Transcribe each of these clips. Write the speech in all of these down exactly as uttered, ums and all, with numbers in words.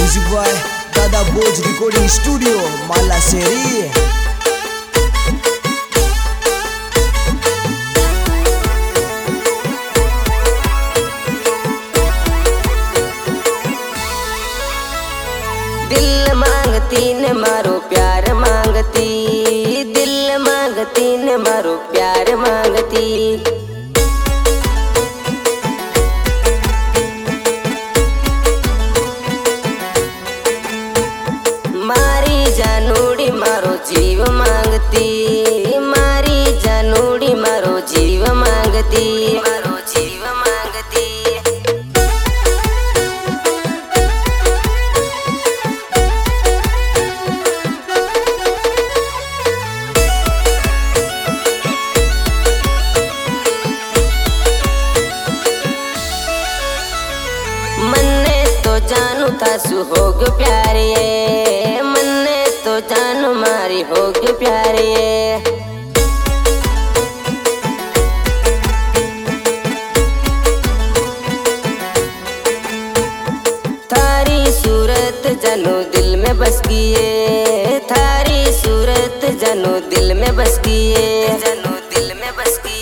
Music boy दादा बोझ recording studio माला शेरी। दिल मांगती ने मारो प्यार मांगती, दिल मांगती ने मारो प्यार मांगती। मारी जानूड़ी मारो जीव मांगती, मारी जानूड़ी मारो जीव मांगती, मारो जीव मांगती। मन्ने तो जानू था सु हो गयो प्यारे, मन्ने तो जानू मारी हो गयो प्यारे। थारी सूरत जानू दिल में बस गई, थारी सूरत जानू दिल में बस गई, जानू दिल में बस गई।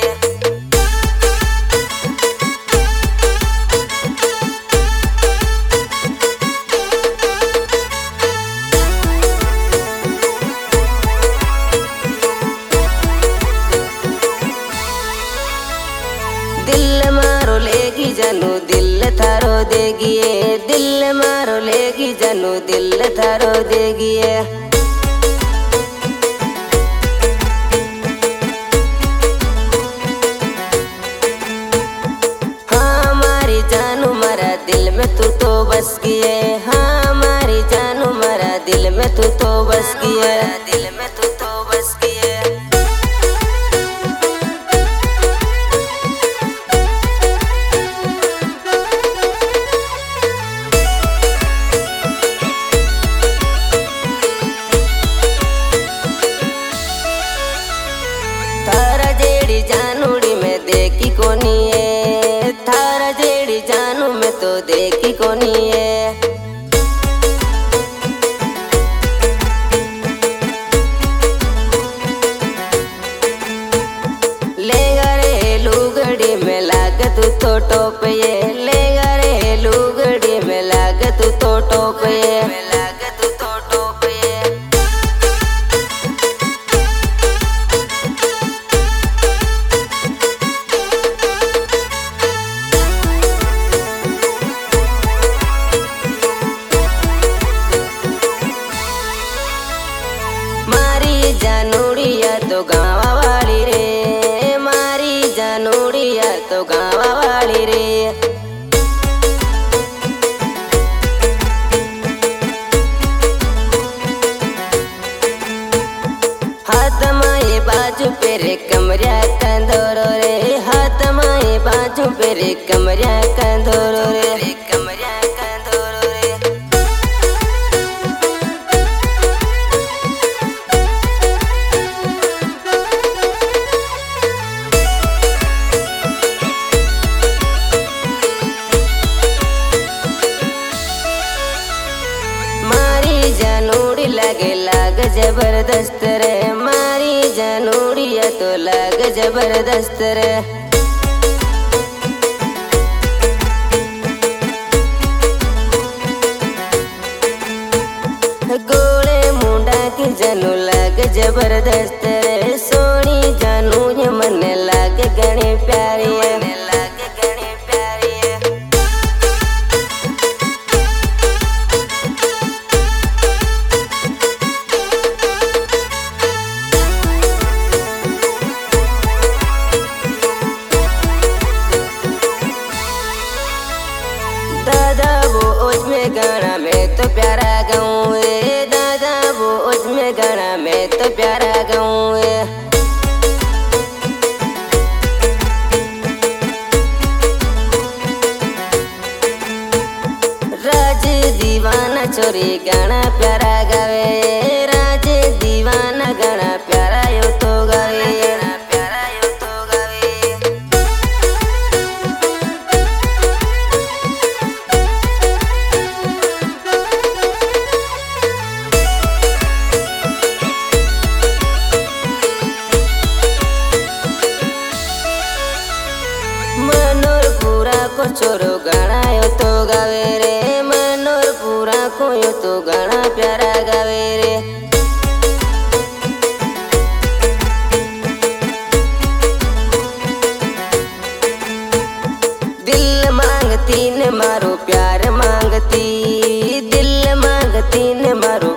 दिल मारो लेगी जानू दिल थारो देगी, दिल मारो लेगी जानू दिल थारो देगी। हाँ मारी जानू मारा दिल में तू तो बस गई, हाँ मारी जानू मारा दिल में तू तो बस गई, दिल में तू तो बस गई। थारा जेड़ी जानूड़ी में देखी कोनी है, थारा जेड़ी जानू में तो देखी कोनी है। लेगा रे लुगड़ी में लागत तो टोप ये, लेगा रे लुगड़ी में लागत तो टोप ये, लागत तो टोप ये। मारी जानूड़िया तो गाँव वाली रे, मारी जानूड़िया तो गाँव वाली रे। हाथ माए बाजू पे रे कमरिया कंदोरो रे, हाथ माए बाजू पे रे कमरिया कंदोरो रे, कमरिया कंदोरो रे। मारी जानूड़ी लगे लाग जबरदस्त रे, मारी जानूड़िया तो लाग जबरदस्त रे। गोले मुंडा की जानू लाग जबरदस्त रे, सोनी जानू ये मन लाग गणे प्यारी है, लाग गणे प्यारी है। दादा वो उसमें गाना में तो प्यारा गाऊं, दादा वो उसमें गाना में तो प्यारा गाऊं। राज दीवाना चोरी गाना प्यारा गावे, राज दीवाना गाना प्यारा यो तो गावे, प्यारा यो तो गावे। छोरो गणायो तो गावे रे मनोर पूरा कोयो तो गणा प्यारा गावे रे। दिल मांगती ने मारो प्यार मांगती, दिल मांगती ने मारो